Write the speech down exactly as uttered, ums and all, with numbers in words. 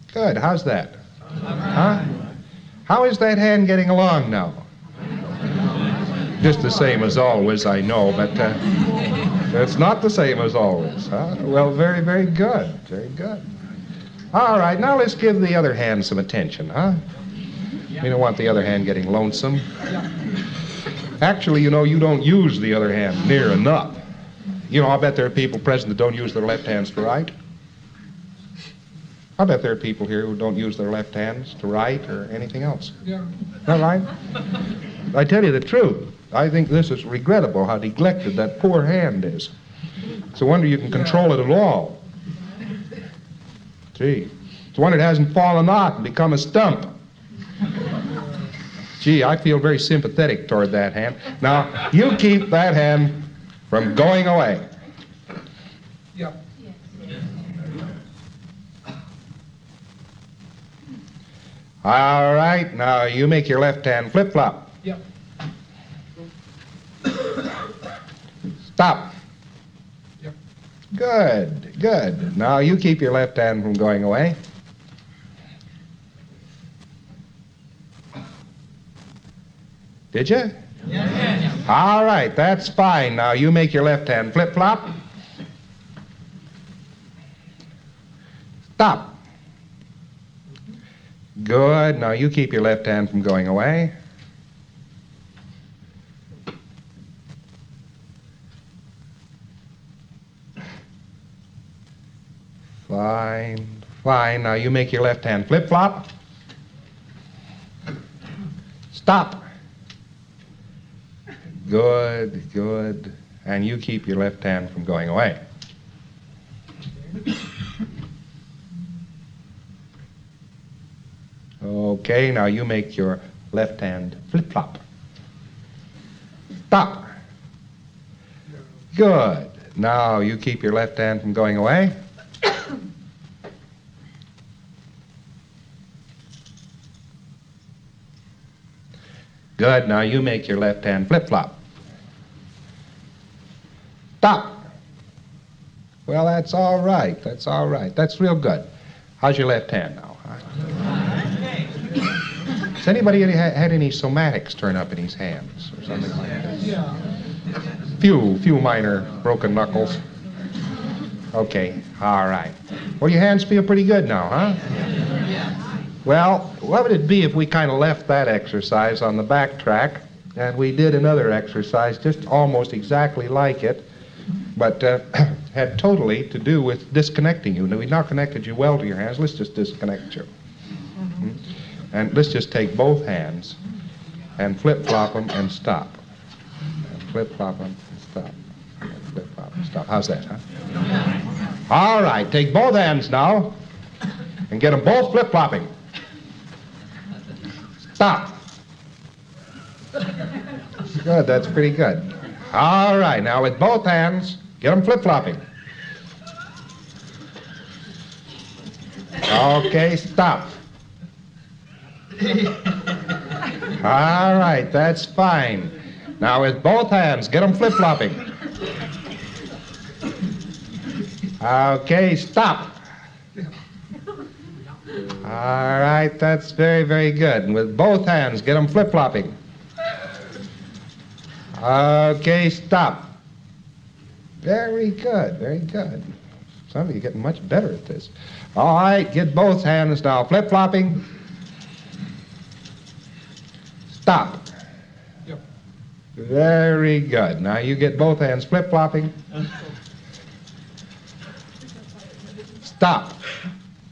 Good. How's that? Huh? How is that hand getting along now? Just the same as always, I know, but uh, it's not the same as always. Huh? Well, very, very good. Very good. All right, now let's give the other hand some attention, huh? We don't want the other hand getting lonesome. Actually, you know, you don't use the other hand near enough. You know, I bet there are people present that don't use their left hands to write. I bet there are people here who don't use their left hands to write or anything else. Yeah. Is that right? I tell you the truth. I think this is regrettable how neglected that poor hand is. It's a wonder you can control it at all. Gee, it's a wonder it hasn't fallen out and become a stump. Gee, I feel very sympathetic toward that hand. Now, you keep that hand from going away. Yeah. All right, now you make your left hand flip-flop. Yeah. Stop. Yeah. Good, good. Now you keep your left hand from going away. Did you? Yeah. All right, that's fine. Now you make your left hand flip-flop. Stop. Good. Now you keep your left hand from going away. Fine, fine. Now you make your left hand flip-flop. Stop. Good, good. And you keep your left hand from going away. Okay, now you make your left hand flip-flop. Stop. Good. Now you keep your left hand from going away. Good. Now you make your left hand flip-flop. Stop. Well, that's all right. That's all right. That's real good. How's your left hand now? Has anybody had, had any somatics turn up in his hands or something like that? Yeah. Few, few minor broken knuckles. Okay, all right. Well, your hands feel pretty good now, huh? Well, what would it be if we kind of left that exercise on the back track and we did another exercise just almost exactly like it, but uh, had totally to do with disconnecting you. Now, we've now connected you well to your hands. Let's just disconnect you. Mm-hmm. And let's just take both hands and flip-flop them and stop. And flip-flop them and stop. And flip-flop and stop. How's that, huh? All right, take both hands now and get them both flip-flopping. Stop. Good, that's pretty good. All right, now with both hands, get them flip-flopping. Okay, stop. All right, that's fine. Now with both hands, get them flip-flopping. Okay, stop. All right, that's very, very good. And with both hands, get them flip-flopping. Okay, stop. Very good, very good. Some of you are getting much better at this. All right, get both hands now flip-flopping. Stop. Yep. Very good. Now you get both hands flip-flopping. Stop.